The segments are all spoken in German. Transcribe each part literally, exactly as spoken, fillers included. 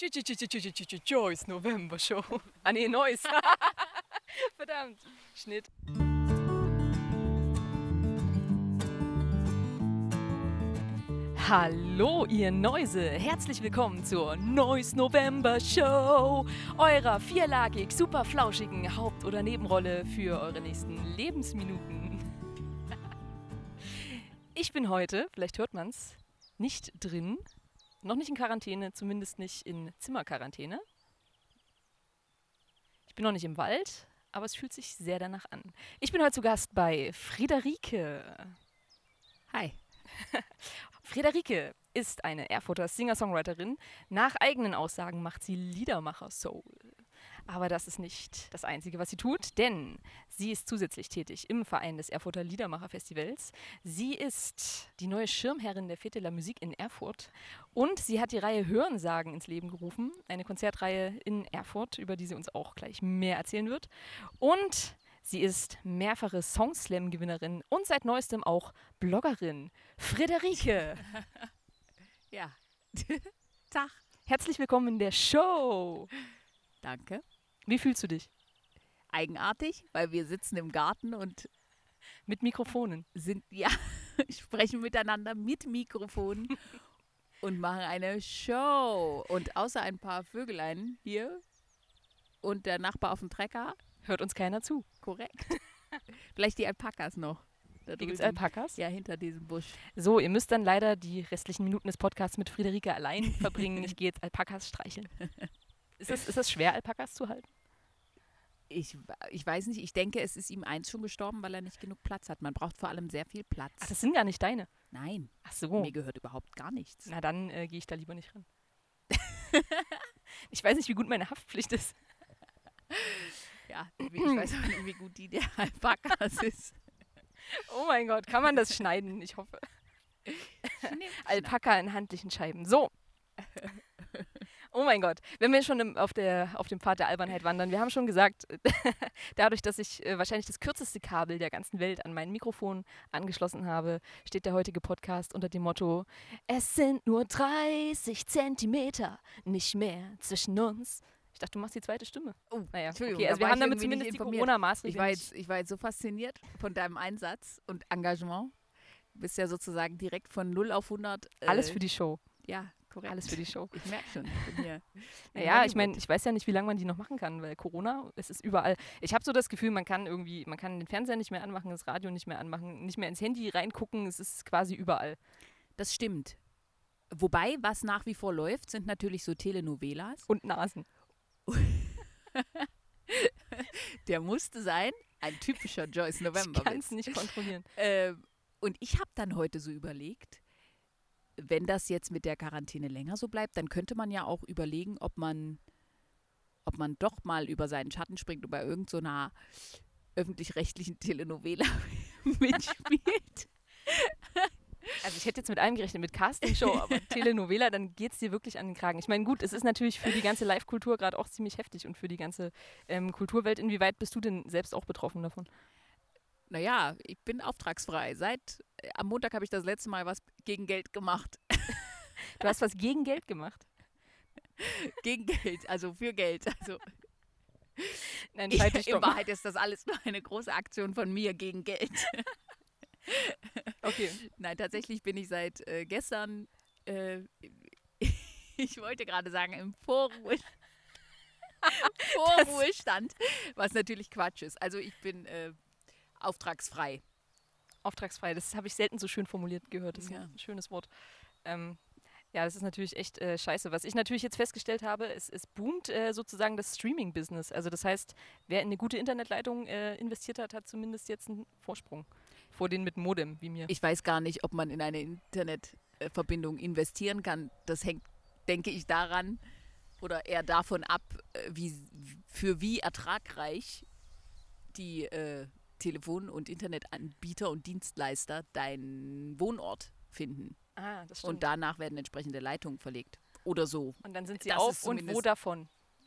Joyce November Show. Ah nee, Neues. Verdammt. Schnitt. Hallo ihr Neuse, herzlich willkommen zur Neues November Show, eurer vierlagig super flauschigen Haupt- oder Nebenrolle für eure nächsten Lebensminuten. Ich bin heute, vielleicht hört man's, nicht drin, noch nicht in Quarantäne, zumindest nicht in Zimmerquarantäne. Ich bin noch nicht im Wald, aber es fühlt sich sehr danach an. Ich bin heute zu Gast bei Friederike. Hi. Friederike ist eine Erfurter Singer-Songwriterin. Nach eigenen Aussagen macht sie Liedermacher-Soul. Aber das ist nicht das Einzige, was sie tut, denn sie ist zusätzlich tätig im Verein des Erfurter Liedermacher-Festivals. Sie ist die neue Schirmherrin der Fête de la Musique in Erfurt und sie hat die Reihe Hörensagen ins Leben gerufen, eine Konzertreihe in Erfurt, über die sie uns auch gleich mehr erzählen wird. Und sie ist mehrfache Songslam-Gewinnerin und seit neuestem auch Bloggerin. Friederike! Ja. Tag. Herzlich willkommen in der Show! Danke. Wie fühlst du dich? Eigenartig, weil wir sitzen im Garten und Mit Mikrofonen. sind, ja, sprechen miteinander mit Mikrofonen und machen eine Show. Und außer ein paar Vögelein hier und der Nachbar auf dem Trecker, Hört uns keiner zu. korrekt. Vielleicht die Alpakas noch. Da Hier gibt es drüben. Alpakas. Ja, hinter diesem Busch. So, ihr müsst dann leider die restlichen Minuten des Podcasts mit Friederike allein verbringen. Ich gehe jetzt Alpakas streicheln. Ist es, ist es schwer, Alpakas zu halten? Ich, ich weiß nicht, ich denke, es ist ihm eins schon gestorben, weil er nicht genug Platz hat. Man braucht vor allem sehr viel Platz. Ach, das sind gar nicht deine. Nein, Ach so. mir gehört überhaupt gar nichts. Na, dann äh, gehe ich da lieber nicht ran. Ich weiß nicht, wie gut meine Haftpflicht ist. Ja, ich weiß auch nicht, wie gut die der Alpakas ist. Oh mein Gott, kann man das schneiden? Ich hoffe. Alpaka in handlichen Scheiben. So. Oh mein Gott, wenn wir schon im, auf, der, auf dem Pfad der Albernheit wandern, wir haben schon gesagt, dadurch, dass ich äh, wahrscheinlich das kürzeste Kabel der ganzen Welt an mein Mikrofon angeschlossen habe, steht der heutige Podcast unter dem Motto: Es sind nur dreißig Zentimeter, nicht mehr zwischen uns. Ich dachte, du machst die zweite Stimme. Oh, Naja, Entschuldigung, okay, also da wir war haben ich damit irgendwie zumindest nicht die informiert. Corona-Maßregeln. Ich war, jetzt, ich war jetzt so fasziniert von deinem Einsatz und Engagement. Du bist ja sozusagen direkt von null auf hundert. Äh, Alles für die Show. Ja, korrekt. Alles für die Show. Ich merke schon, ich bin hier. in Ja, ich Hollywood. meine, ich weiß ja nicht, wie lange man die noch machen kann, weil Corona, es ist überall. Ich habe so das Gefühl, man kann irgendwie, man kann den Fernseher nicht mehr anmachen, das Radio nicht mehr anmachen, nicht mehr ins Handy reingucken, es ist quasi überall. Das stimmt. Wobei, was nach wie vor läuft, sind natürlich so Telenovelas. Und Nasen. Der musste sein. Ein typischer Joyce Ich kann es November-Witz. nicht kontrollieren. Ähm, und ich habe dann heute so überlegt, wenn das jetzt mit der Quarantäne länger so bleibt, dann könnte man ja auch überlegen, ob man, ob man doch mal über seinen Schatten springt und bei irgendeiner so öffentlich-rechtlichen Telenovela mitspielt. Also ich hätte jetzt mit allem gerechnet, mit Castingshow, aber Telenovela, dann geht es dir wirklich an den Kragen. Ich meine, gut, es ist natürlich für die ganze Live-Kultur gerade auch ziemlich heftig und für die ganze ähm, Kulturwelt. Inwieweit bist du denn selbst auch betroffen davon? Naja, ich bin auftragsfrei. Seit äh, am Montag habe ich das letzte Mal was gegen Geld gemacht. Du hast was gegen Geld gemacht. Gegen Geld, also für Geld. Also Nein, ich, schalte in stoppen. Wahrheit ist das alles nur eine große Aktion von mir gegen Geld. Okay. Nein, tatsächlich bin ich seit äh, gestern, äh, ich wollte gerade sagen, im Vorruhe Vorruhestand, was natürlich Quatsch ist. Also ich bin äh, auftragsfrei. Auftragsfrei, das habe ich selten so schön formuliert gehört. Das ist Ja. ein schönes Wort. Ähm, ja, das ist natürlich echt äh, scheiße. Was ich natürlich jetzt festgestellt habe, es, es boomt äh, sozusagen das Streaming-Business. Also das heißt, wer in eine gute Internetleitung äh, investiert hat, hat zumindest jetzt einen Vorsprung vor denen mit Modem, wie mir. Ich weiß gar nicht, ob man in eine Internetverbindung investieren kann. Das hängt, denke ich, daran oder eher davon ab, äh, wie, für wie ertragreich die äh, Telefon- und Internetanbieter und Dienstleister deinen Wohnort finden. Ah, das stimmt. Und danach werden entsprechende Leitungen verlegt. Oder so. Und dann sind sie das auf ist und wo zumindest- davon?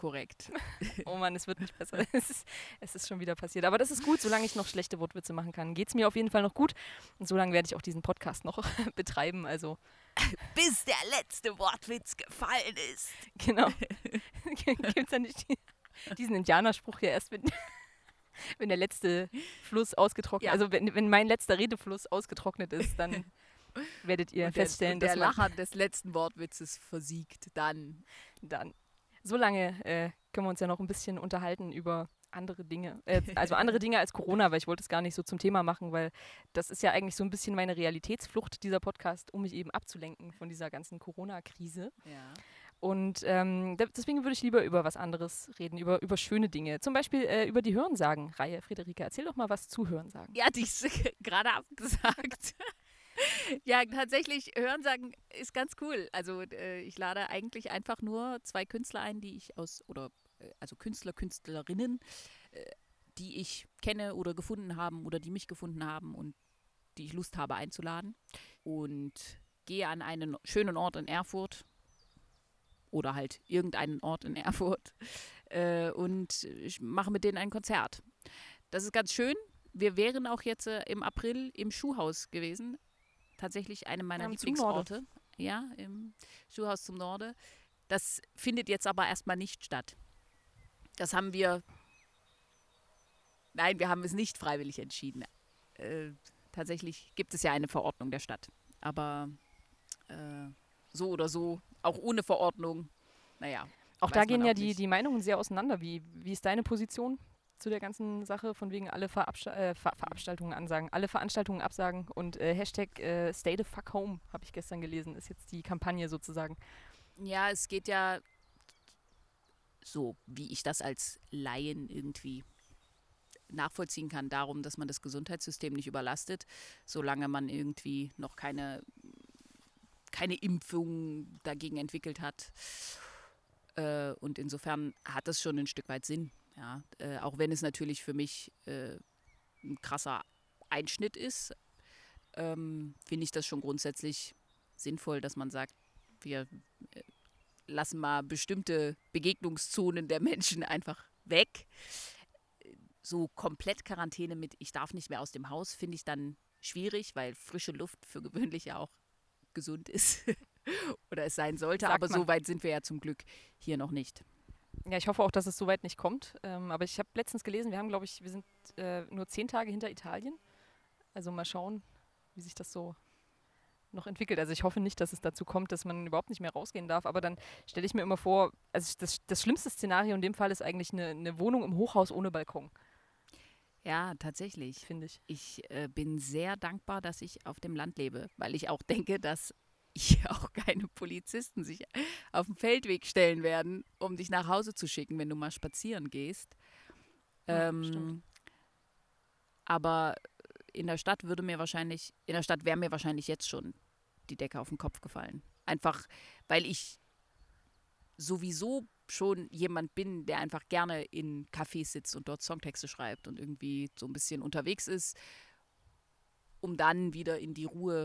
korrekt. Oh Mann, es wird nicht besser. Es ist, es ist schon wieder passiert. Aber das ist gut, solange ich noch schlechte Wortwitze machen kann. Geht es mir auf jeden Fall noch gut. Und solange werde ich auch diesen Podcast noch betreiben. Also bis der letzte Wortwitz gefallen ist. Genau. Gibt es ja nicht diesen Indianerspruch hier erst, wenn, wenn der letzte Fluss ausgetrocknet, Ja. also wenn, wenn mein letzter Redefluss ausgetrocknet ist, dann werdet ihr Und der, feststellen, und der dass man Lacher des letzten Wortwitzes versiegt dann. dann. Solange äh, können wir uns ja noch ein bisschen unterhalten über andere Dinge. Äh, also andere Dinge als Corona, weil ich wollte es gar nicht so zum Thema machen, weil das ist ja eigentlich so ein bisschen meine Realitätsflucht, dieser Podcast, um mich eben abzulenken von dieser ganzen Corona-Krise. Ja. Und ähm, de- deswegen würde ich lieber über was anderes reden, über, über schöne Dinge. Zum Beispiel äh, über die Hörensagen-Reihe. Friederike, erzähl doch mal was zu Hörensagen. Ja, die ist gerade abgesagt. Ja, tatsächlich, Hörensagen ist ganz cool. Also äh, ich lade eigentlich einfach nur zwei Künstler ein, die ich aus, oder äh, also Künstler, Künstlerinnen, äh, die ich kenne oder gefunden haben oder die mich gefunden haben und die ich Lust habe einzuladen. Und gehe an einen schönen Ort in Erfurt oder halt irgendeinen Ort in Erfurt äh, und ich mache mit denen ein Konzert. Das ist ganz schön. Wir wären auch jetzt äh, im April im Schuhhaus gewesen. Tatsächlich eine meiner Ja, zum Lieblingsorte. Ja, im Schuhhaus zum Norde. Das findet jetzt aber erstmal nicht statt. Das haben wir, nein, wir haben es nicht freiwillig entschieden. Äh, tatsächlich gibt es ja eine Verordnung der Stadt. Aber äh, so oder so, auch ohne Verordnung, naja. Auch weiß da man gehen auch ja die, nicht. die Meinungen sehr auseinander. Wie, wie ist deine Position zu der ganzen Sache, von wegen alle Verabsta äh, Ver Verabstaltungen ansagen, alle Veranstaltungen absagen und äh, Hashtag äh, Stay the fuck home, habe ich gestern gelesen, ist jetzt die Kampagne sozusagen. Ja, es geht ja so, wie ich das als Laien irgendwie nachvollziehen kann, darum, dass man das Gesundheitssystem nicht überlastet, solange man irgendwie noch keine, keine Impfung dagegen entwickelt hat. Äh, und insofern hat das schon ein Stück weit Sinn. Ja, äh, auch wenn es natürlich für mich äh, ein krasser Einschnitt ist, ähm, finde ich das schon grundsätzlich sinnvoll, dass man sagt, wir äh, lassen mal bestimmte Begegnungszonen der Menschen einfach weg. So komplett Quarantäne mit ich darf nicht mehr aus dem Haus, finde ich dann schwierig, weil frische Luft für gewöhnlich ja auch gesund ist oder es sein sollte. Sagt Aber man. so weit sind wir ja zum Glück hier noch nicht. Ja, ich hoffe auch, dass es so weit nicht kommt. Ähm, aber ich habe letztens gelesen, wir haben, glaube ich, wir sind äh, nur zehn Tage hinter Italien. Also mal schauen, wie sich das so noch entwickelt. Also ich hoffe nicht, dass es dazu kommt, dass man überhaupt nicht mehr rausgehen darf. Aber dann stelle ich mir immer vor, also das, das schlimmste Szenario in dem Fall ist eigentlich eine, eine Wohnung im Hochhaus ohne Balkon, Ja, tatsächlich. finde ich. Ich äh, bin sehr dankbar, dass ich auf dem Land lebe, weil ich auch denke, dass hier auch keine Polizisten sich auf den Feldweg stellen werden, um dich nach Hause zu schicken, wenn du mal spazieren gehst. Ja, Ähm, stimmt. aber in der Stadt würde mir wahrscheinlich, in der Stadt wäre mir wahrscheinlich jetzt schon die Decke auf den Kopf gefallen. Einfach, weil ich sowieso schon jemand bin, der einfach gerne in Cafés sitzt und dort Songtexte schreibt und irgendwie so ein bisschen unterwegs ist, um dann wieder in die Ruhe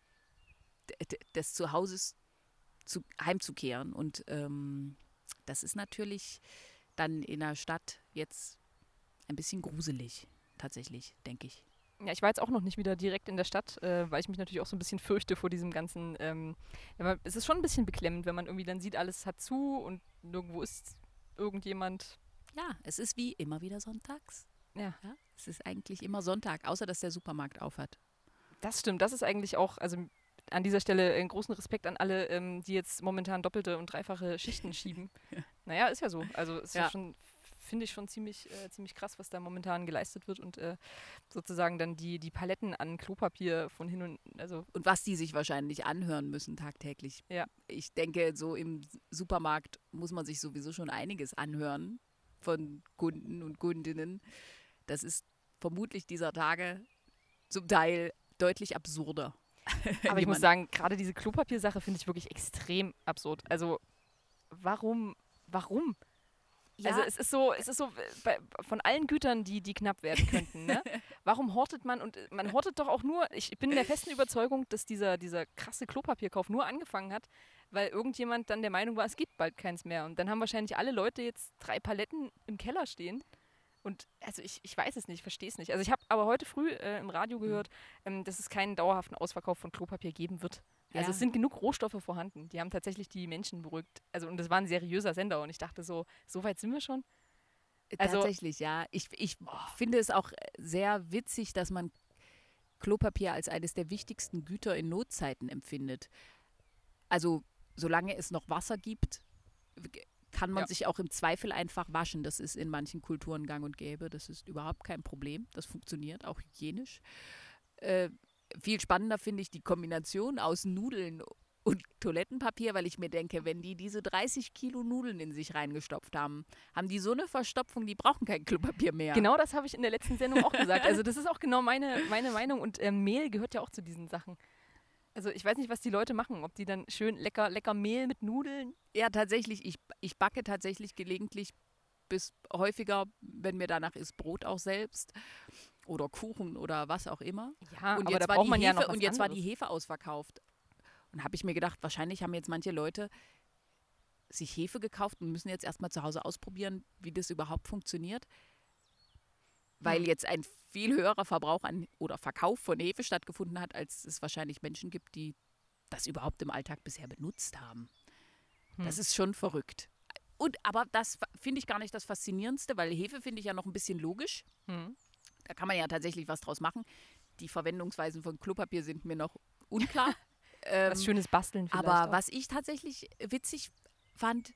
d- d- des Zuhauses zu, heimzukehren. Und ähm, das ist natürlich dann in der Stadt jetzt ein bisschen gruselig, tatsächlich, denke ich. Ja, ich war jetzt auch noch nicht wieder direkt in der Stadt, äh, weil ich mich natürlich auch so ein bisschen fürchte vor diesem ganzen, ähm, ja, man, es ist schon ein bisschen beklemmend, wenn man irgendwie dann sieht, alles hat zu und nirgendwo ist irgendjemand. Ja, es ist wie immer wieder sonntags. Ja, Ja, es ist eigentlich immer Sonntag, außer dass der Supermarkt aufhat. das stimmt. Das ist eigentlich auch, also an dieser Stelle einen großen Respekt an alle, ähm, die jetzt momentan doppelte und dreifache Schichten schieben. Naja, ist ja so. Also ist ja, Ja. schon, finde ich schon ziemlich, äh, ziemlich krass, was da momentan geleistet wird und äh, sozusagen dann die, die Paletten an Klopapier von hin und, also Und was die sich wahrscheinlich anhören müssen tagtäglich. Ja. Ich denke, so im Supermarkt muss man sich sowieso schon einiges anhören von Kunden und Kundinnen. Das ist vermutlich dieser Tage zum Teil deutlich absurder. Aber ich muss Jemand- sagen, gerade diese Klopapiersache finde ich wirklich extrem absurd. Also warum, warum? Ja, Also es ist so, es ist so, äh, bei, von allen Gütern, die, die knapp werden könnten, ne? Warum hortet man? Und äh, man hortet doch auch nur, ich bin der festen Überzeugung, dass dieser, dieser krasse Klopapierkauf nur angefangen hat, weil irgendjemand dann der Meinung war, es gibt bald keins mehr. Und dann haben wahrscheinlich alle Leute jetzt drei Paletten im Keller stehen. Und also ich, ich weiß es nicht, ich verstehe es nicht. Also ich habe aber heute früh äh, im Radio gehört, ähm, dass es keinen dauerhaften Ausverkauf von Klopapier geben wird. Also Ja. es sind genug Rohstoffe vorhanden. Die haben tatsächlich die Menschen beruhigt. Also und das war ein seriöser Sender und ich dachte so, so weit sind wir schon. Also- Tatsächlich, ja. Ich, ich finde es auch sehr witzig, dass man Klopapier als eines der wichtigsten Güter in Notzeiten empfindet. Also solange es noch Wasser gibt, kann man Ja. sich auch im Zweifel einfach waschen. Das ist in manchen Kulturen gang und gäbe. Das ist überhaupt kein Problem. Das funktioniert auch hygienisch. Äh, viel spannender finde ich die Kombination aus Nudeln und Toilettenpapier, weil ich mir denke, wenn die diese dreißig Kilo Nudeln in sich reingestopft haben, haben die so eine Verstopfung, die brauchen kein Klopapier mehr. Genau das habe ich in der letzten Sendung auch gesagt. Also das ist auch genau meine, meine Meinung. Und äh, Mehl gehört ja auch zu diesen Sachen. Also ich weiß nicht, was die Leute machen. Ob die dann schön lecker, lecker Mehl mit Nudeln. Ja, tatsächlich. Ich, ich backe tatsächlich gelegentlich bis häufiger, wenn mir danach ist, Brot auch selbst. Oder Kuchen oder was auch immer. Ja, Und aber jetzt da war braucht die man ja Hefe, noch was und jetzt war die anderes. Hefe ausverkauft. Und habe ich mir gedacht, wahrscheinlich haben jetzt manche Leute sich Hefe gekauft und müssen jetzt erstmal zu Hause ausprobieren, wie das überhaupt funktioniert. Weil Hm. jetzt ein viel höherer Verbrauch an, oder Verkauf von Hefe stattgefunden hat, als es wahrscheinlich Menschen gibt, die das überhaupt im Alltag bisher benutzt haben. Hm. Das ist schon verrückt. Und aber das fa- finde ich gar nicht das Faszinierendste, weil Hefe finde ich ja noch ein bisschen logisch. Hm. Da kann man ja tatsächlich was draus machen. Die Verwendungsweisen von Klopapier sind mir noch unklar. ähm, Was schönes Basteln vielleicht aber auch. was ich tatsächlich witzig fand,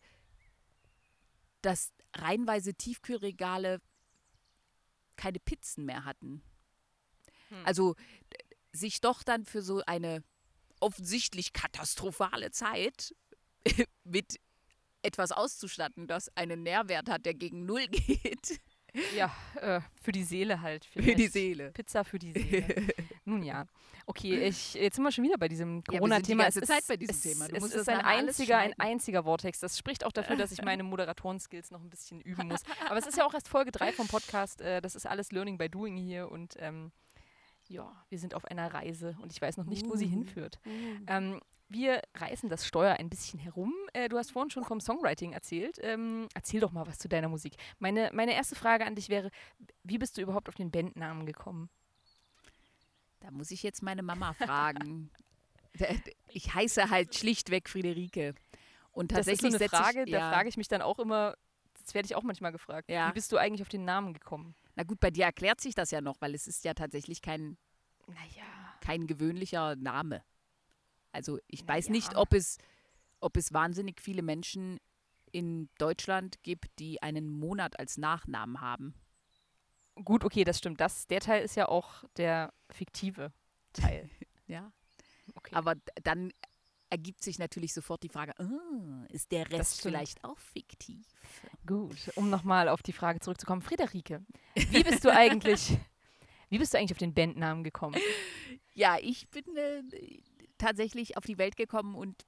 dass reihenweise Tiefkühlregale keine Pizzen mehr hatten. Hm. Also d- sich doch dann für so eine offensichtlich katastrophale Zeit mit etwas auszustatten, das einen Nährwert hat, der gegen Null geht. Ja, äh, für die Seele halt. Für die vielleicht. Seele. Pizza für die Seele. Nun ja. Okay, ich, jetzt sind wir schon wieder bei diesem Ja, wir sind die Corona-Thema. ganze Es Zeit ist- bei diesem es, Thema. Du es musst ist das ein nachher alles einziger, ein schneiden. einziger Vortex. Das spricht auch dafür, dass ich meine Moderatoren-Skills noch ein bisschen üben muss. Aber es ist ja auch erst Folge drei vom Podcast. Äh, das ist alles Learning by Doing hier. Und ähm, ja, wir sind auf einer Reise und ich weiß noch nicht, wo sie Uh. hinführt. Ähm, wir reißen das Steuer ein bisschen herum. Äh, du hast vorhin schon vom Songwriting erzählt. Ähm, erzähl doch mal was zu deiner Musik. Meine, meine erste Frage an dich wäre, wie bist du überhaupt auf den Bandnamen gekommen? Da muss ich jetzt meine Mama fragen. Ich heiße halt schlichtweg Friederike. Und Das ist so tatsächlich eine setze Frage, ich, da ja, frage ich mich dann auch immer, das werde ich auch manchmal gefragt. Ja. Wie bist du eigentlich auf den Namen gekommen? Na gut, bei dir erklärt sich das ja noch, weil es ist ja tatsächlich kein, Naja. kein gewöhnlicher Name. Also ich weiß Ja. nicht, ob es, ob es wahnsinnig viele Menschen in Deutschland gibt, die einen Monat als Nachnamen haben. Gut, okay, das stimmt. Das, der Teil ist ja auch der fiktive Teil. Ja. Okay. Aber d- dann ergibt sich natürlich sofort die Frage, ah, ist der Das Rest stimmt. vielleicht auch fiktiv? Gut, um nochmal auf die Frage zurückzukommen. Friederike, wie bist du eigentlich, wie bist du eigentlich auf den Bandnamen gekommen? Ja, ich bin äh, tatsächlich auf die Welt gekommen und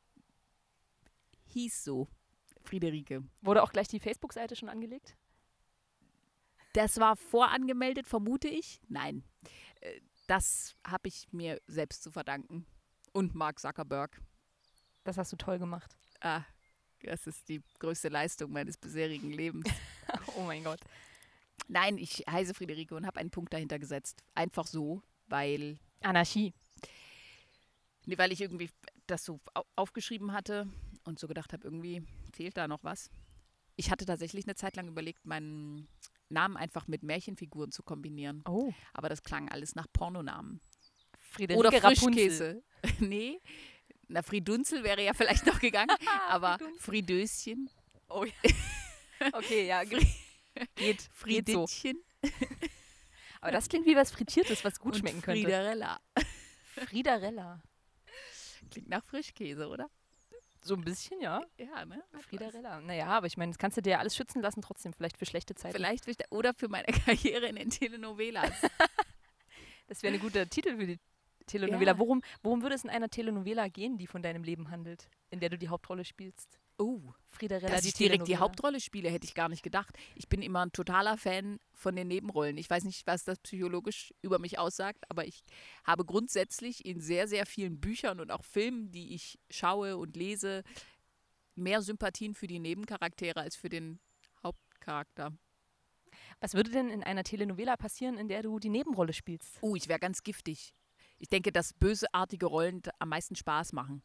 hieß so, Friederike. Wurde auch gleich die Facebook-Seite schon angelegt? Das war vorangemeldet, vermute ich. Nein, Äh, das habe ich mir selbst zu verdanken. Und Mark Zuckerberg. Das hast du toll gemacht. Ah, das ist die größte Leistung meines bisherigen Lebens. Oh mein Gott. Nein, ich heiße Friederike und habe einen Punkt dahinter gesetzt. Einfach so, weil, Anarchie. nee, weil ich irgendwie das so au- aufgeschrieben hatte und so gedacht habe, irgendwie fehlt da noch was. Ich hatte tatsächlich eine Zeit lang überlegt, meinen Namen einfach mit Märchenfiguren zu kombinieren. Oh. Aber das klang alles nach Pornonamen. Friederike Oder Rapunzel. Frischkäse. Nee, na Fridunzel wäre ja vielleicht noch gegangen, aber Fridunzel. Fridöschen, Oh ja. Okay, ja, ge- geht, geht so. Frieditchen Aber das klingt wie was Frittiertes, was gut und schmecken könnte. Friederella. Friederella. Klingt nach Frischkäse, oder? So ein bisschen, ja. Ja, ne? Friederella. Naja, aber ich meine, das kannst du dir ja alles schützen lassen, trotzdem vielleicht für schlechte Zeiten. Vielleicht für- oder für meine Karriere in den Telenovelas. Das wäre ein guter Titel für die Telenovela. Ja. Worum, worum würde es in einer Telenovela gehen, die von deinem Leben handelt, in der du die Hauptrolle spielst? Oh, Friederella, dass die ich direkt die Telenovela. Hauptrolle spiele, hätte ich gar nicht gedacht. Ich bin immer ein totaler Fan von den Nebenrollen. Ich weiß nicht, was das psychologisch über mich aussagt, aber ich habe grundsätzlich in sehr, sehr vielen Büchern und auch Filmen, die ich schaue und lese, mehr Sympathien für die Nebencharaktere als für den Hauptcharakter. Was würde denn in einer Telenovela passieren, in der du die Nebenrolle spielst? Oh, ich wäre ganz giftig. Ich denke, dass bösartige Rollen d- am meisten Spaß machen.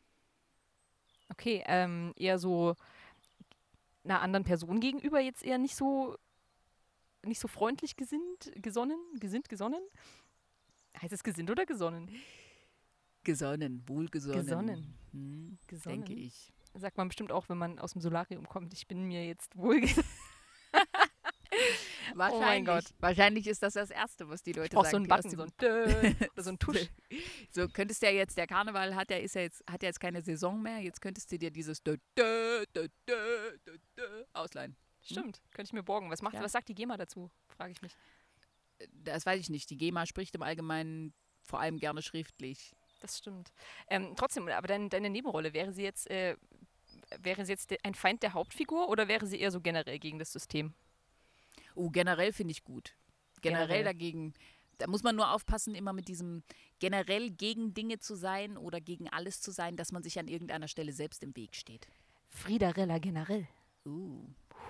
Okay, ähm, eher so einer anderen Person gegenüber jetzt eher nicht so nicht so freundlich gesinnt, gesonnen, gesinnt, gesonnen? Heißt es gesinnt oder gesonnen? Gesonnen, wohlgesonnen. Gesonnen. Hm, Gesonnen. denke ich. Sagt man bestimmt auch, wenn man aus dem Solarium kommt. Ich bin mir jetzt wohl gesonnen. Wahrscheinlich. Oh mein Gott. Wahrscheinlich ist das das Erste, was die Leute Ich brauch so sagen. einen die aus Button, dem- so ein Dö, oder so ein Tusch. So könntest du ja jetzt, der Karneval hat ja, ist ja jetzt, hat ja jetzt keine Saison mehr, jetzt könntest du dir dieses Dö, Dö, Dö, Dö, Dö, Dö ausleihen. Stimmt, könnte ich mir borgen. Was, macht, Ja. was sagt die GEMA dazu, frage ich mich. Das weiß ich nicht. Die GEMA spricht im Allgemeinen vor allem gerne schriftlich. Das stimmt. Ähm, trotzdem, aber dein, deine Nebenrolle, wäre sie jetzt, äh, wäre sie jetzt de- ein Feind der Hauptfigur oder wäre sie eher so generell gegen das System? Oh, generell finde ich gut. Generell, Generell. dagegen, da muss man nur aufpassen, immer mit diesem generell gegen Dinge zu sein oder gegen alles zu sein, dass man sich an irgendeiner Stelle selbst im Weg steht. Friederella generell. Uh,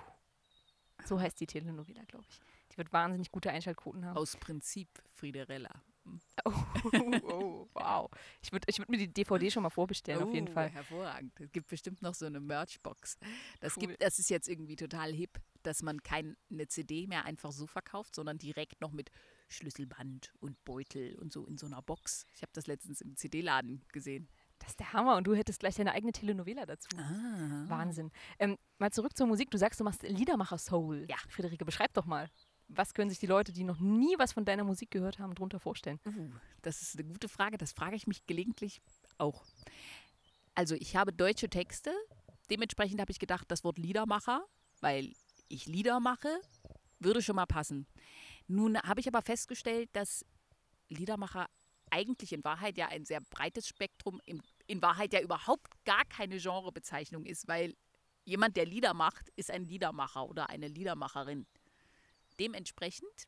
So heißt die Telenovela, glaube ich. Die wird wahnsinnig gute Einschaltquoten haben. aus Prinzip Friederella. Oh, oh, wow. Ich würde ich würd mir die D V D schon mal vorbestellen, auf jeden Oh, Fall. Hervorragend. Es gibt bestimmt noch so eine Merchbox. Das, Cool. gibt, das ist jetzt irgendwie total hip, dass man keine C D mehr einfach so verkauft, sondern direkt noch mit Schlüsselband und Beutel und so in so einer Box. Ich habe das letztens im C D-Laden gesehen. Das ist der Hammer und du hättest gleich deine eigene Telenovela dazu. Ah. Wahnsinn. Ähm, mal zurück zur Musik. Du sagst, du machst Liedermacher-Soul. Ja. Friederike, beschreib doch mal. Was können sich die Leute, die noch nie was von deiner Musik gehört haben, drunter vorstellen? Uh, das ist eine gute Frage. Das frage ich mich gelegentlich auch. Also ich habe deutsche Texte. Dementsprechend habe ich gedacht, das Wort Liedermacher, weil ich Lieder mache, würde schon mal passen. Nun habe ich aber festgestellt, dass Liedermacher eigentlich in Wahrheit ja ein sehr breites Spektrum, in, in Wahrheit ja überhaupt gar keine Genrebezeichnung ist, weil jemand, der Lieder macht, ist ein Liedermacher oder eine Liedermacherin. Dementsprechend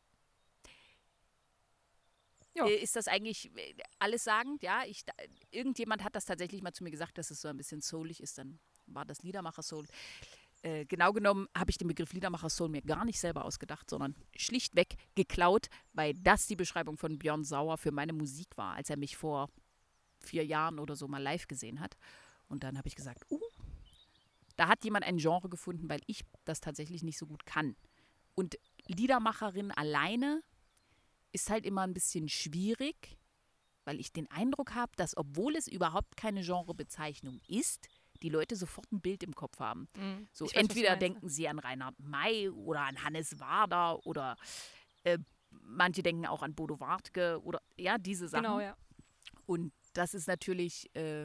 Ja. äh, ist das eigentlich äh, alles sagend. Ja, ich, da- irgendjemand hat das tatsächlich mal zu mir gesagt, dass es so ein bisschen soulig ist. Dann war das Liedermacher-Soul. Äh, genau genommen habe ich den Begriff Liedermacher-Soul mir gar nicht selber ausgedacht, sondern schlichtweg geklaut, weil das die Beschreibung von Björn Sauer für meine Musik war, als er mich vor vier Jahren oder so mal live gesehen hat. Und dann habe ich gesagt, uh, da hat jemand ein Genre gefunden, weil ich das tatsächlich nicht so gut kann. Und Liedermacherin alleine ist halt immer ein bisschen schwierig, weil ich den Eindruck habe, dass obwohl es überhaupt keine Genrebezeichnung ist, die Leute sofort ein Bild im Kopf haben. Mhm. So Ich weiß, was du entweder meinst. denken sie an Reinhard May oder an Hannes Wader oder äh, manche denken auch an Bodo Wartke oder ja, diese Sachen. Genau, ja. Und das ist natürlich, äh,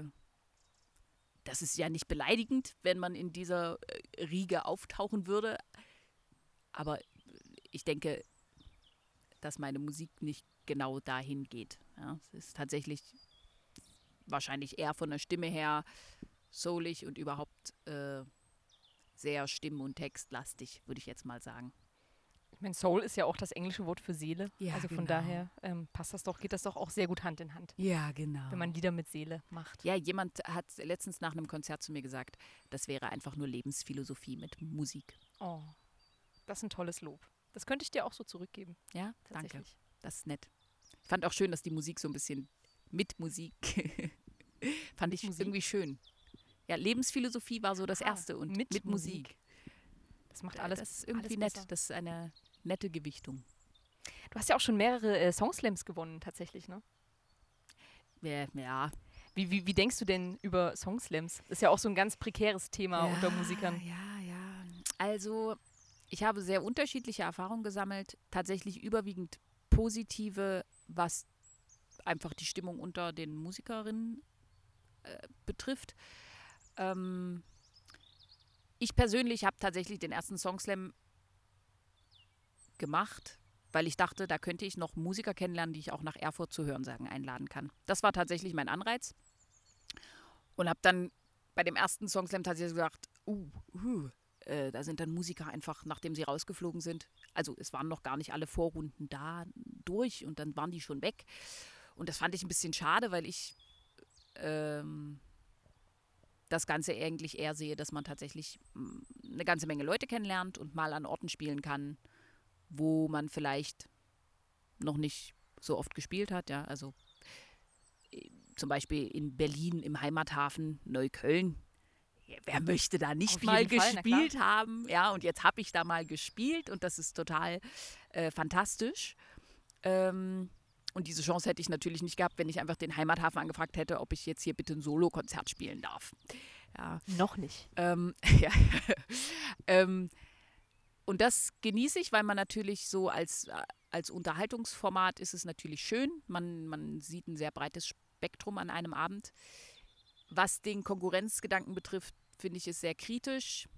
das ist ja nicht beleidigend, wenn man in dieser äh, Riege auftauchen würde. Aber ich denke, dass meine Musik nicht genau dahin geht. Ja, es ist tatsächlich wahrscheinlich eher von der Stimme her soulig und überhaupt äh, sehr stimm- und textlastig, würde ich jetzt mal sagen. Ich meine, Soul ist ja auch das englische Wort für Seele. Ja, also von genau. daher ähm, passt das doch, geht das doch auch sehr gut Hand in Hand, Ja, genau. wenn man Lieder mit Seele macht. Ja, jemand hat letztens nach einem Konzert zu mir gesagt, das wäre einfach nur Lebensphilosophie mit Musik. Oh, das ist ein tolles Lob. Das könnte ich dir auch so zurückgeben. Ja, danke. Tatsächlich. Das ist nett. Ich fand auch schön, dass die Musik so ein bisschen mit Musik fand ich Musik? irgendwie schön. Ja, Lebensphilosophie war so das Ah, Erste und mit mit, Musik. Musik. Das macht Ja, alles, das ist irgendwie alles nett. besser. Das ist eine nette Gewichtung. Du hast ja auch schon mehrere äh, Songslams gewonnen, tatsächlich, ne? Ja, ja. Wie, wie, wie denkst du denn über Songslams? Das ist ja auch so ein ganz prekäres Thema ja, unter Musikern. Ja, ja. Also, ich habe sehr unterschiedliche Erfahrungen gesammelt. Tatsächlich überwiegend positive, was einfach die Stimmung unter den Musikerinnen äh, betrifft. Ähm, ich persönlich habe tatsächlich den ersten Songslam gemacht, weil ich dachte, da könnte ich noch Musiker kennenlernen, die ich auch nach Erfurt zu Hörensagen einladen kann. Das war tatsächlich mein Anreiz. Und habe dann bei dem ersten Songslam tatsächlich gesagt, uh, uh, äh, da sind dann Musiker einfach, nachdem sie rausgeflogen sind. Also es waren noch gar nicht alle Vorrunden da durch und dann waren die schon weg. Und das fand ich ein bisschen schade, weil ich ähm, das Ganze eigentlich eher sehe, dass man tatsächlich mh, eine ganze Menge Leute kennenlernt und mal an Orten spielen kann, wo man vielleicht noch nicht so oft gespielt hat. Ja, also äh, zum Beispiel in Berlin im Heimathafen Neukölln. Ja, wer möchte da nicht Auf mal jeden Fall, na klar. gespielt haben? Ja, und jetzt habe ich da mal gespielt und das ist total äh, fantastisch. Ähm, und diese Chance hätte ich natürlich nicht gehabt, wenn ich einfach den Heimathafen angefragt hätte, ob ich jetzt hier bitte ein Solo-Konzert spielen darf. Ja, Noch nicht. ähm, ja. ähm, und das genieße ich, weil man natürlich so als, als Unterhaltungsformat ist es natürlich schön. Man, man sieht ein sehr breites Spektrum an einem Abend. Was den Konkurrenzgedanken betrifft, finde ich es sehr kritisch,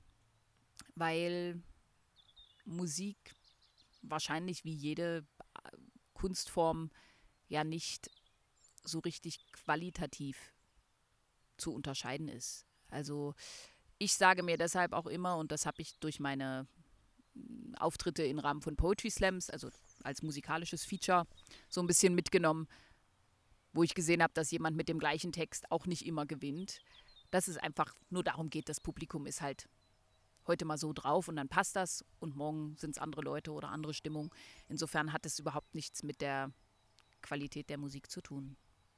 weil Musik wahrscheinlich wie jede Kunstform ja nicht so richtig qualitativ zu unterscheiden ist. Also ich sage mir deshalb auch immer, und das habe ich durch meine Auftritte im Rahmen von Poetry Slams, also als musikalisches Feature, so ein bisschen mitgenommen, wo ich gesehen habe, dass jemand mit dem gleichen Text auch nicht immer gewinnt. Dass es einfach nur darum geht, das Publikum ist halt heute mal so drauf und dann passt das und morgen sind es andere Leute oder andere Stimmung. Insofern hat es überhaupt nichts mit der Qualität der Musik zu tun.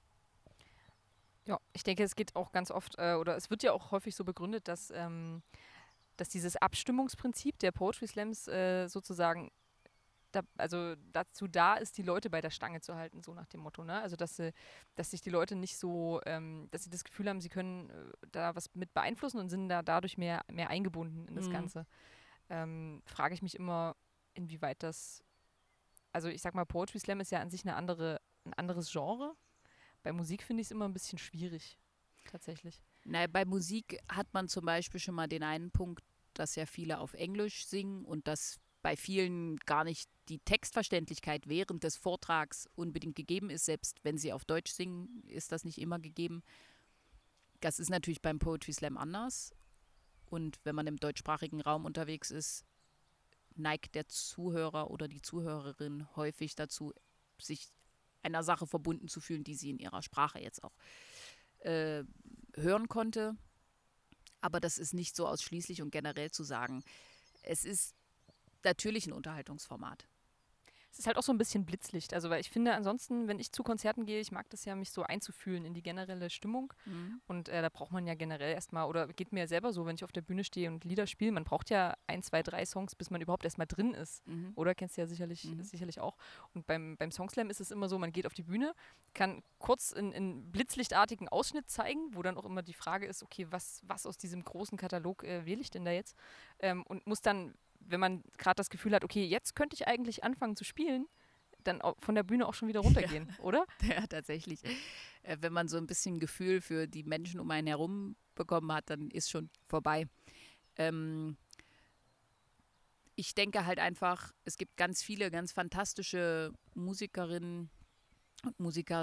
Ja, ich denke, es geht auch ganz oft, äh, oder es wird ja auch häufig so begründet, dass, ähm, dass dieses Abstimmungsprinzip der Poetry Slams äh, sozusagen da, also dazu da ist, die Leute bei der Stange zu halten, so nach dem Motto, ne? Also dass sie, dass sich die Leute nicht so, ähm, dass sie das Gefühl haben, sie können äh, da was mit beeinflussen und sind da dadurch mehr, mehr eingebunden in das Mhm. Ganze. Ähm, frage ich mich immer, inwieweit das, also ich sag mal, Poetry Slam ist ja an sich eine andere, ein anderes Genre. Bei Musik finde ich es immer ein bisschen schwierig, tatsächlich. Na, bei Musik hat man zum Beispiel schon mal den einen Punkt, dass ja viele auf Englisch singen und dass bei vielen gar nicht die Textverständlichkeit während des Vortrags unbedingt gegeben ist. Selbst wenn sie auf Deutsch singen, ist das nicht immer gegeben. Das ist natürlich beim Poetry Slam anders. Und wenn man im deutschsprachigen Raum unterwegs ist, neigt der Zuhörer oder die Zuhörerin häufig dazu, sich einer Sache verbunden zu fühlen, die sie in ihrer Sprache jetzt auch äh, hören konnte. Aber das ist nicht so ausschließlich und generell zu sagen. Es ist natürlich ein Unterhaltungsformat. Es ist halt auch so ein bisschen Blitzlicht. Also, weil ich finde, ansonsten, wenn ich zu Konzerten gehe, ich mag das ja, mich so einzufühlen in die generelle Stimmung. Mhm. Und äh, da braucht man ja generell erstmal, oder geht mir ja selber so, wenn ich auf der Bühne stehe und Lieder spiele, man braucht ja ein, zwei, drei Songs, bis man überhaupt erstmal drin ist. Mhm. Oder kennst du ja sicherlich, Mhm. sicherlich auch. Und beim, beim Songslam ist es immer so, man geht auf die Bühne, kann kurz in, in blitzlichtartigen Ausschnitt zeigen, wo dann auch immer die Frage ist, okay, was, was aus diesem großen Katalog äh, wähle ich denn da jetzt? Ähm, und muss dann, wenn man gerade das Gefühl hat, okay, jetzt könnte ich eigentlich anfangen zu spielen, dann auch von der Bühne auch schon wieder runtergehen, ja. Oder? Ja, tatsächlich. Äh, wenn man so ein bisschen Gefühl für die Menschen um einen herum bekommen hat, dann ist schon vorbei. Ähm, ich denke halt einfach, es gibt ganz viele ganz fantastische Musikerinnen und Musiker,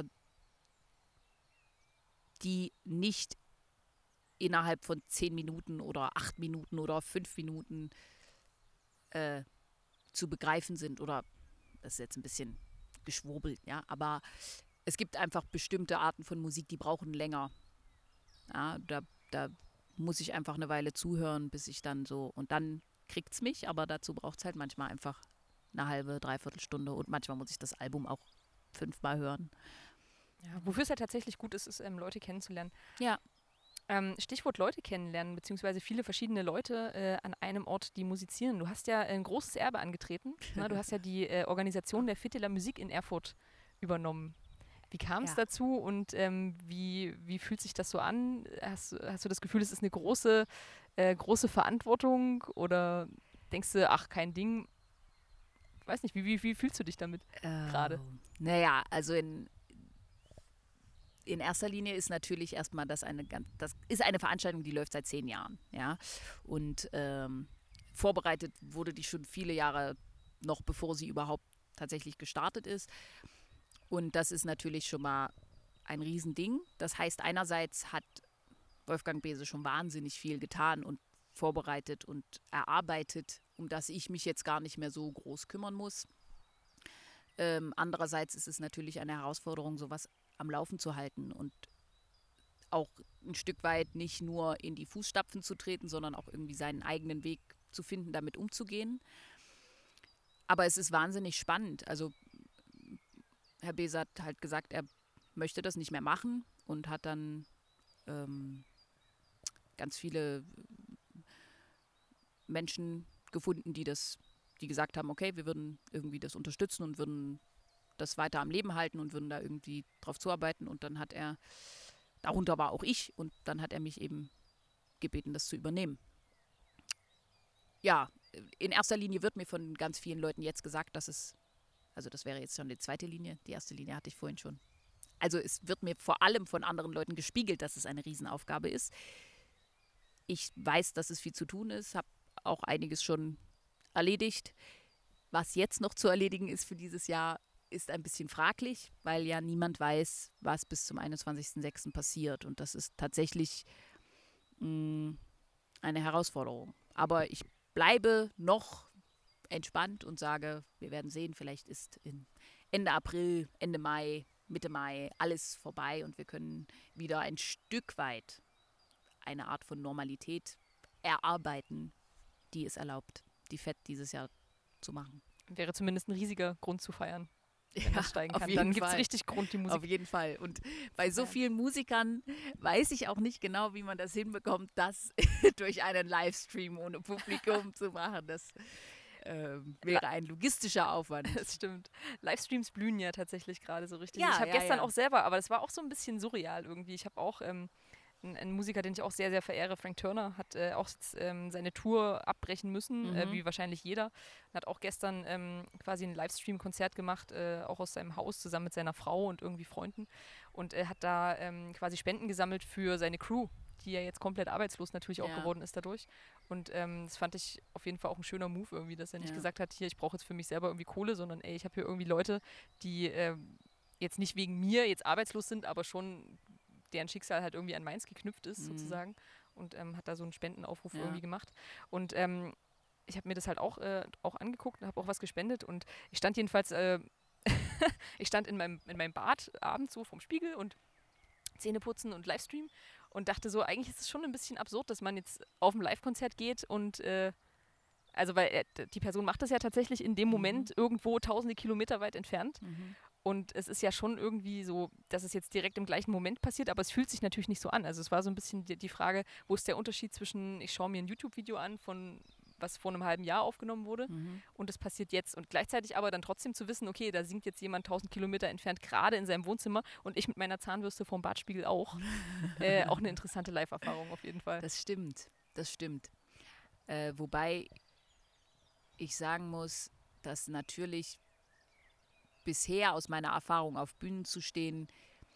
die nicht innerhalb von zehn Minuten oder acht Minuten oder fünf Minuten äh, zu begreifen sind oder das ist jetzt ein bisschen geschwurbelt, ja, aber es gibt einfach bestimmte Arten von Musik, die brauchen länger. Ja, da, da muss ich einfach eine Weile zuhören, bis ich dann so, und dann kriegt es mich, aber dazu braucht es halt manchmal einfach eine halbe, dreiviertel Stunde und manchmal muss ich das Album auch fünfmal hören. Ja, wofür es ja tatsächlich gut ist, ist, ähm, Leute kennenzulernen. Ja. Ähm, Stichwort Leute kennenlernen, beziehungsweise viele verschiedene Leute äh, an einem Ort, die musizieren. Du hast ja ein großes Erbe angetreten. Ne? Du hast ja die äh, Organisation der Fête de la Musique in Erfurt übernommen. Wie kam es Ja. dazu und ähm, wie, wie fühlt sich das so an? Hast, hast du das Gefühl, es ist eine große, äh, große Verantwortung oder denkst du, ach, kein Ding? Weiß nicht, wie, wie, wie fühlst du dich damit äh, gerade? Naja, also in In erster Linie ist natürlich erstmal das eine das ist eine Veranstaltung, die läuft seit zehn Jahren, ja. Und ähm, vorbereitet wurde die schon viele Jahre noch bevor sie überhaupt tatsächlich gestartet ist. Und das ist natürlich schon mal ein Riesending. Das heißt, einerseits hat Wolfgang Beese schon wahnsinnig viel getan und vorbereitet und erarbeitet, um das ich mich jetzt gar nicht mehr so groß kümmern muss. Ähm, andererseits ist es natürlich eine Herausforderung, sowas am Laufen zu halten und auch ein Stück weit nicht nur in die Fußstapfen zu treten, sondern auch irgendwie seinen eigenen Weg zu finden, damit umzugehen. Aber es ist wahnsinnig spannend. Also Herr Beese hat halt gesagt, er möchte das nicht mehr machen und hat dann ähm, ganz viele Menschen gefunden, die das, die gesagt haben, okay, wir würden irgendwie das unterstützen und würden das weiter am Leben halten und würden da irgendwie drauf zuarbeiten. Und dann hat er, darunter war auch ich, und dann hat er mich eben gebeten, das zu übernehmen. Ja, in erster Linie wird mir von ganz vielen Leuten jetzt gesagt, dass es, also das wäre jetzt schon die zweite Linie, die erste Linie hatte ich vorhin schon. Also es wird mir vor allem von anderen Leuten gespiegelt, dass es eine Riesenaufgabe ist. Ich weiß, dass es viel zu tun ist, habe auch einiges schon erledigt. Was jetzt noch zu erledigen ist für dieses Jahr, ist ein bisschen fraglich, weil ja niemand weiß, was bis zum einundzwanzigsten sechsten passiert. Und das ist tatsächlich mh, eine Herausforderung. Aber ich bleibe noch entspannt und sage, wir werden sehen, vielleicht ist in Ende April, Ende Mai, Mitte Mai alles vorbei und wir können wieder ein Stück weit eine Art von Normalität erarbeiten, die es erlaubt, die Fett dieses Jahr zu machen. Wäre zumindest ein riesiger Grund zu feiern, wenn Ja, das steigen auf kann. jeden Dann gibt es Fall. richtig Grund, die Musik. Auf jeden Fall. Und bei so vielen Musikern weiß ich auch nicht genau, wie man das hinbekommt, das durch einen Livestream ohne Publikum zu machen. Das äh, wäre ein logistischer Aufwand. Das stimmt. Livestreams blühen ja tatsächlich gerade so richtig. Ja, ich habe ja, gestern ja. auch selber, aber das war auch so ein bisschen surreal irgendwie. Ich habe auch ähm, einen, einen Musiker, den ich auch sehr, sehr verehre, Frank Turner, hat äh, auch jetzt, ähm, seine Tour abbrechen müssen, Mhm. äh, wie wahrscheinlich jeder. Hat auch gestern ähm, quasi ein Livestream-Konzert gemacht, äh, auch aus seinem Haus zusammen mit seiner Frau und irgendwie Freunden. Und er hat da ähm, quasi Spenden gesammelt für seine Crew, die ja jetzt komplett arbeitslos natürlich auch Ja. geworden ist dadurch. Und ähm, das fand ich auf jeden Fall auch ein schöner Move irgendwie, dass er nicht Ja. gesagt hat, hier, ich brauche jetzt für mich selber irgendwie Kohle, sondern ey, ich habe hier irgendwie Leute, die äh, jetzt nicht wegen mir jetzt arbeitslos sind, aber schon deren Schicksal halt irgendwie an meins geknüpft ist, Mhm. sozusagen. Und ähm, hat da so einen Spendenaufruf Ja. irgendwie gemacht. Und ähm, ich habe mir das halt auch, äh, auch angeguckt und habe auch was gespendet. Und ich stand jedenfalls, äh, ich stand in meinem, in meinem Bad abends so vorm Spiegel und Zähne putzen und Livestream und dachte so, eigentlich ist es schon ein bisschen absurd, dass man jetzt auf ein Live-Konzert geht und äh, also weil äh, die Person macht das ja tatsächlich in dem Moment Mhm. irgendwo tausende Kilometer weit entfernt Mhm. und es ist ja schon irgendwie so, dass es jetzt direkt im gleichen Moment passiert, aber es fühlt sich natürlich nicht so an. Also es war so ein bisschen die, die Frage, wo ist der Unterschied zwischen, ich schaue mir ein YouTube-Video an von was vor einem halben Jahr aufgenommen wurde Mhm. und es passiert jetzt. Und gleichzeitig aber dann trotzdem zu wissen, okay, da singt jetzt jemand tausend Kilometer entfernt gerade in seinem Wohnzimmer und ich mit meiner Zahnbürste vorm Badspiegel auch. äh, auch eine interessante Live-Erfahrung auf jeden Fall. Das stimmt, das stimmt. Äh, wobei ich sagen muss, dass natürlich bisher aus meiner Erfahrung auf Bühnen zu stehen,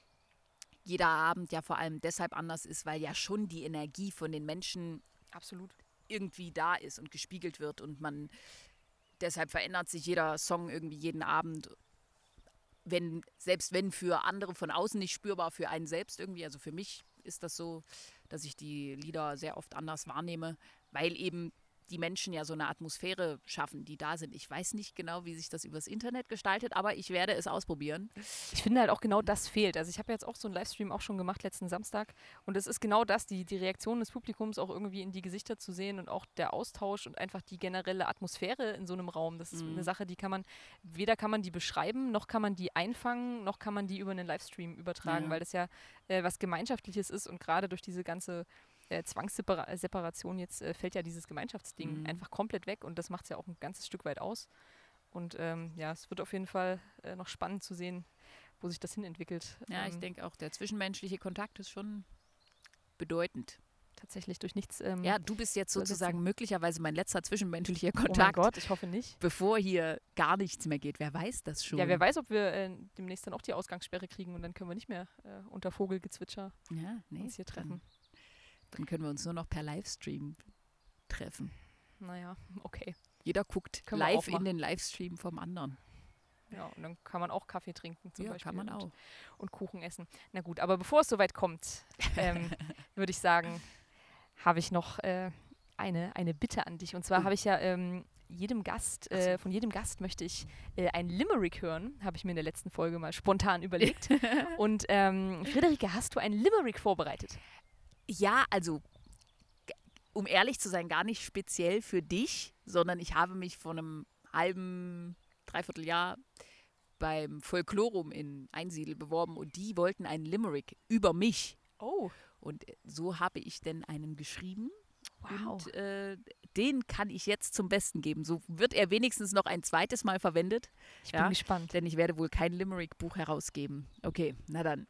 jeder Abend ja vor allem deshalb anders ist, weil ja schon die Energie von den Menschen Absolut. irgendwie da ist und gespiegelt wird und man deshalb verändert sich jeder Song irgendwie jeden Abend, wenn, selbst wenn für andere von außen nicht spürbar, für einen selbst irgendwie. Also für mich ist das so, dass ich die Lieder sehr oft anders wahrnehme, weil eben die Menschen ja so eine Atmosphäre schaffen, die da sind. Ich weiß nicht genau, wie sich das übers Internet gestaltet, aber ich werde es ausprobieren. Ich finde halt auch genau das fehlt. Also ich habe jetzt auch so einen Livestream auch schon gemacht letzten Samstag und es ist genau das, die, die Reaktion des Publikums auch irgendwie in die Gesichter zu sehen und auch der Austausch und einfach die generelle Atmosphäre in so einem Raum. Das ist Mhm. eine Sache, die kann man, weder kann man die beschreiben, noch kann man die einfangen, noch kann man die über einen Livestream übertragen, Ja. weil das ja äh, was Gemeinschaftliches ist und gerade durch diese ganze äh, Zwangsseparation jetzt äh, fällt ja dieses Gemeinschaftsding Mhm. einfach komplett weg und das macht es ja auch ein ganzes Stück weit aus. Und ähm, ja, es wird auf jeden Fall äh, noch spannend zu sehen, wo sich das hin entwickelt. Ja, ich ähm, denke auch, der zwischenmenschliche Kontakt ist schon bedeutend. tatsächlich durch nichts. Ähm, Ja, du bist jetzt zu ersetzen. sozusagen möglicherweise mein letzter zwischenmenschlicher oh mein Kontakt, Gott, ich hoffe nicht. bevor hier gar nichts mehr geht. Wer weiß das schon? Ja, wer weiß, ob wir äh, demnächst dann auch die Ausgangssperre kriegen und dann können wir nicht mehr äh, unter Vogelgezwitscher Ja, nee, uns hier treffen. Dann, dann können wir uns nur noch per Livestream treffen. Naja, okay. Jeder guckt Können wir live auch in machen. den Livestream vom anderen. Ja, und dann kann man auch Kaffee trinken zum Ja, Beispiel. kann man und, auch. Und Kuchen essen. Na gut, aber bevor es soweit kommt, ähm, würde ich sagen, habe ich noch äh, eine, eine Bitte an dich. Und zwar Oh. habe ich ja ähm, jedem Gast, äh, von jedem Gast möchte ich äh, ein Limerick hören. Habe ich mir in der letzten Folge mal spontan überlegt. Und ähm, Friederike, hast du ein Limerick vorbereitet? Ja, also g- um ehrlich zu sein, gar nicht speziell für dich, sondern ich habe mich vor einem halben, dreiviertel Jahr beim Folklorum in Einsiedel beworben und die wollten einen Limerick über mich. Oh, Und so habe ich denn einen geschrieben. wow. Und äh, den kann ich jetzt zum Besten geben. So wird er wenigstens noch ein zweites Mal verwendet. Ich bin Ja, gespannt. Denn ich werde wohl kein Limerick-Buch herausgeben. Okay, na dann.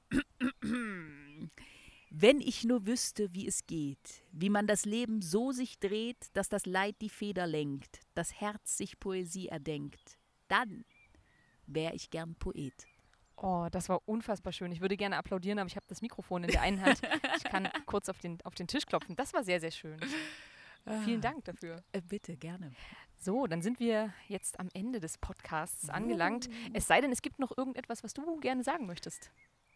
Wenn ich nur wüsste, wie es geht, wie man das Leben so sich dreht, dass das Leid die Feder lenkt, das Herz sich Poesie erdenkt, dann wäre ich gern Poet. Oh, das war unfassbar schön. Ich würde gerne applaudieren, aber ich habe das Mikrofon in der einen Hand. Ich kann kurz auf den, auf den Tisch klopfen. Das war sehr, sehr schön. Vielen Dank dafür. Äh, bitte, gerne. So, dann sind wir jetzt am Ende des Podcasts angelangt. Es sei denn, es gibt noch irgendetwas, was du gerne sagen möchtest.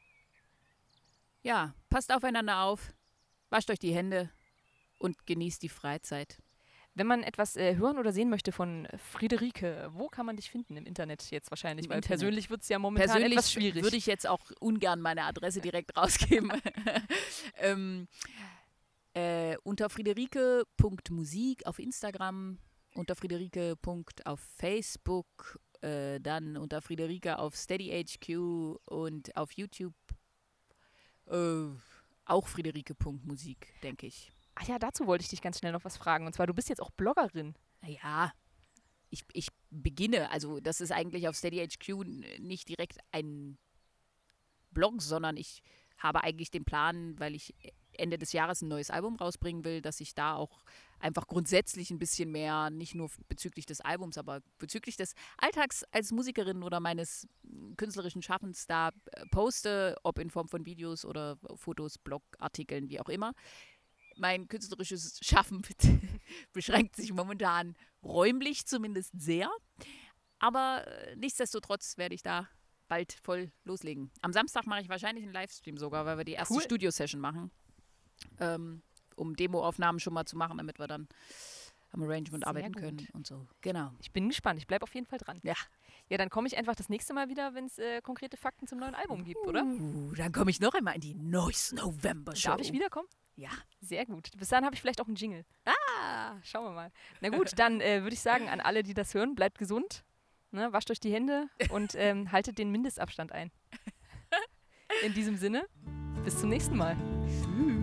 Ja, passt aufeinander auf, wascht euch die Hände und genießt die Freizeit. Wenn man etwas äh, hören oder sehen möchte von Friederike, wo kann man dich finden? Im Internet jetzt wahrscheinlich, Im weil Internet. persönlich wird es ja momentan Persönlich etwas schwierig. würde ich jetzt auch ungern meine Adresse direkt rausgeben. ähm, äh, unter friederike Punkt musik auf Instagram, unter friederike. auf Facebook, äh, dann unter Friederike auf Steady H Q und auf YouTube äh, auch friederike Punkt musik, denke ich. Ach ja, dazu wollte ich dich ganz schnell noch was fragen. Und zwar, du bist jetzt auch Bloggerin. Ja, ich, ich beginne, also das ist eigentlich auf Steady H Q nicht direkt ein Blog, sondern ich habe eigentlich den Plan, weil ich Ende des Jahres ein neues Album rausbringen will, dass ich da auch einfach grundsätzlich ein bisschen mehr, nicht nur bezüglich des Albums, aber bezüglich des Alltags als Musikerin oder meines künstlerischen Schaffens da poste, ob in Form von Videos oder Fotos, Blogartikeln, wie auch immer. Mein künstlerisches Schaffen beschränkt sich momentan räumlich zumindest sehr. Aber äh, nichtsdestotrotz werde ich da bald voll loslegen. Am Samstag mache ich wahrscheinlich einen Livestream sogar, weil wir die erste Cool. Studio-Session machen. Ähm, um Demo-Aufnahmen schon mal zu machen, damit wir dann am Arrangement Sehr arbeiten gut. können und so. Genau. Ich bin gespannt. Ich bleibe auf jeden Fall dran. Ja. Ja, dann komme ich einfach das nächste Mal wieder, wenn es äh, konkrete Fakten zum neuen Album gibt, oder? Uh, dann komme ich noch einmal in die Noise November Show. Darf ich wiederkommen? Ja. Sehr gut. Bis dahin habe ich vielleicht auch einen Jingle. Ah. Schauen wir mal. Na gut, dann äh, würde ich sagen, an alle, die das hören, bleibt gesund. Ne, wascht euch die Hände und ähm, haltet den Mindestabstand ein. In diesem Sinne, bis zum nächsten Mal. Tschüss.